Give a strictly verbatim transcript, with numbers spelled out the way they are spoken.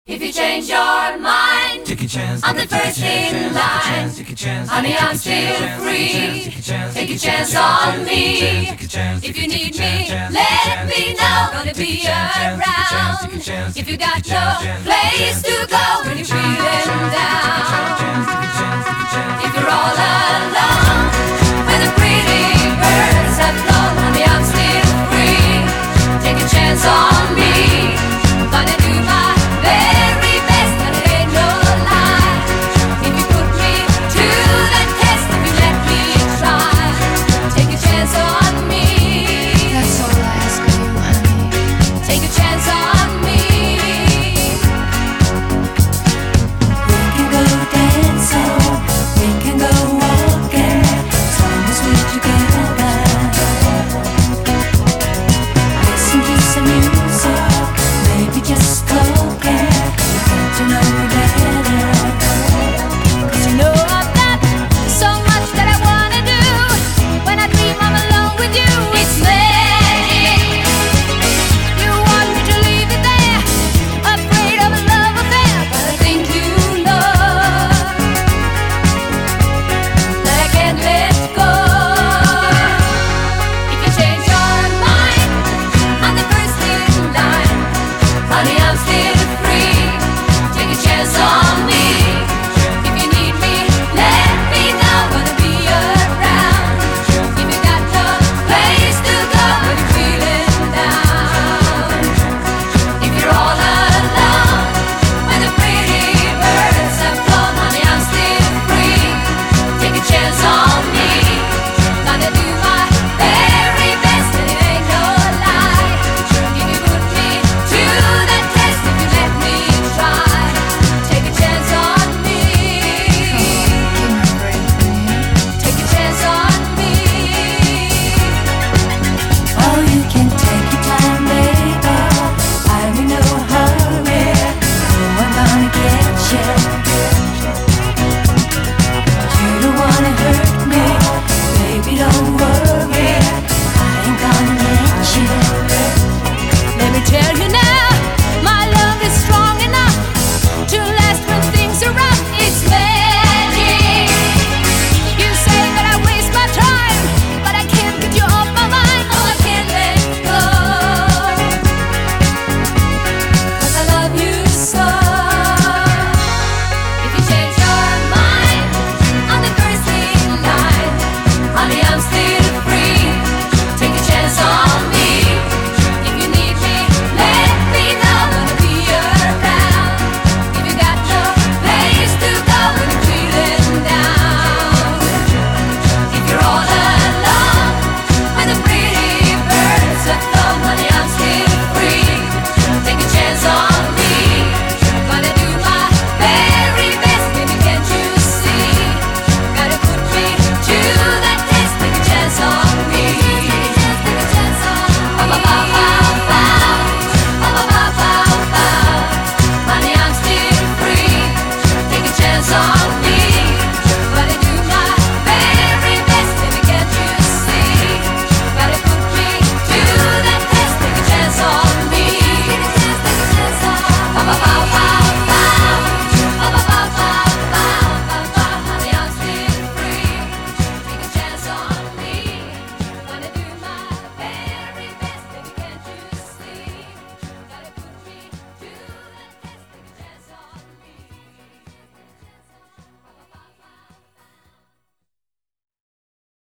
If you change your mind, take a chance. I'm the first in line. Honey, I'm still free. Take a chance on me. If you need me, let me know. Gonna be around. If you got no place to go when you're feeling down. If you're all alone, when the pretty birds have flown, honey, I'm still free. Take a chance on me. Gonna do my very best, and it ain't no lie. If you put me to the test, if you let me try, take a chance on me. That's all I ask of you, honey. Take a chance on me. We can go dancing, we can go walking, as long as we're together. Listen to some music, maybe just talking, we get to know better. 'Cause you know I've got so much that I wanna do. When I dream I'm alone with you, it's magic. You want me to leave it there, afraid of a love affair, but I think you know that I can't let go. If you change your mind, I'm the first in line. Honey, I'm still free. Take a chance on